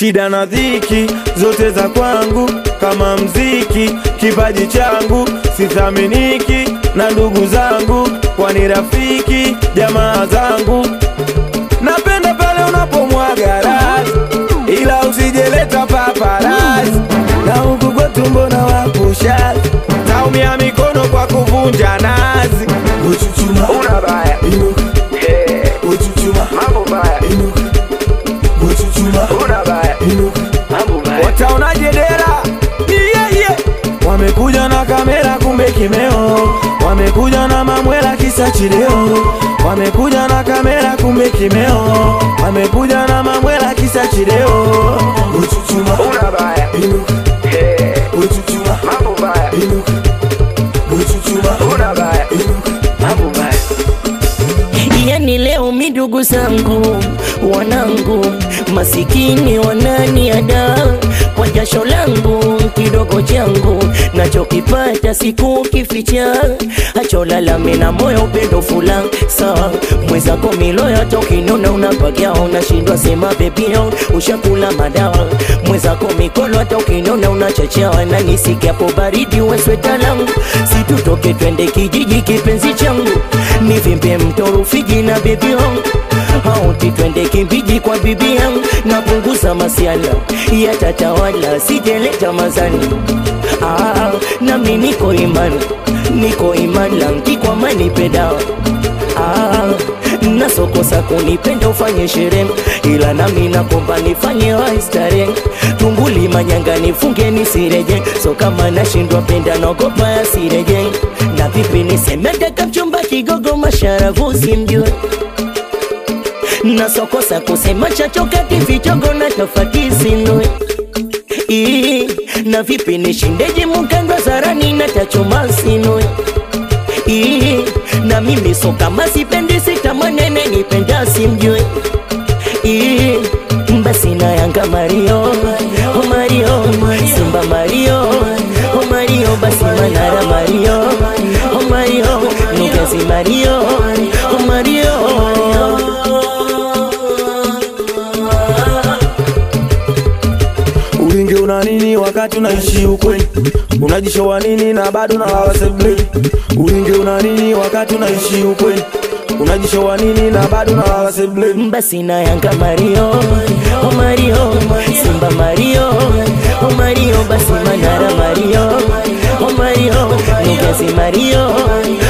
shida na dhiki zote za kwangu kama mziki, kipaji changu sithaminiki na ndugu zangu, kwani rafiki jamaa zangu. Napenda pale unapomwaga razi, ila usijeleta paparazzi, na huku kwa tumbo na wakushazi, taumia mikono kwa kuvunja nazi. Uchuchuma Unabaya inuka, uchuchuma mambo baya, uchuchuma unabaya inuka, mambo baya. Wataonaje dera? Yeah. Wamekuja na kamera kumbe kimeo, wamekuja na mamwela kisa chileo, wamekuja na kamera kumbe kimeo, wamekuja na mamwela kisa chileo. uchuchuma Unabaya inuka, uchuchuma mambo baya, inuka, uchuchuma unabaya inuka. mambo baya. Yani leo midugu zangu wanangu masikini wananiada kwa jasho langu kidogo changu nachokipata siku kificha, acholalame na moyo upendo fula sawa mwezako miloya tokinona unapagia unashindwa sema bebio ushakula madawa mwezako mikolo hata ukinona unachachawa na nisiki hapo baridi wesweta langu situtoke twende kijiji kipenzi changu nivimbe mto Rufiji na bebi yangu hauti twende kimbiji kwa bibi yangu na punguza masiala ya tatawala sijeleta mazani nami niko imani langi kwa mani pedawa nasokosa kunipenda ufanye shere ila nami nakomba nifanye waistare tunguli manyanga nifunge nisireje so kama nashindwa penda naogopa ya sireje na vipi nisemete kamchumba kigogo masharavu simjue nasokosa kusema chachokati vichogo na tofati sinue na vipi nishindeje mukandwa zarani na tachoma sinue na mimi so kama sipendi sitamanene nipenda simjue basi na Yanga Mario Simba Mario basi Manara Mario Nugezi Mario Ulinge una nini wakati unaishi ukweli? Unajishowa nini na bado na waseblei? Ulinge una nini wakati unaishi ukweli? Unajishowa nini na bado na waseblei? basi na Yanga Mario Simba Mario basi Manara Mario Nugezi Mario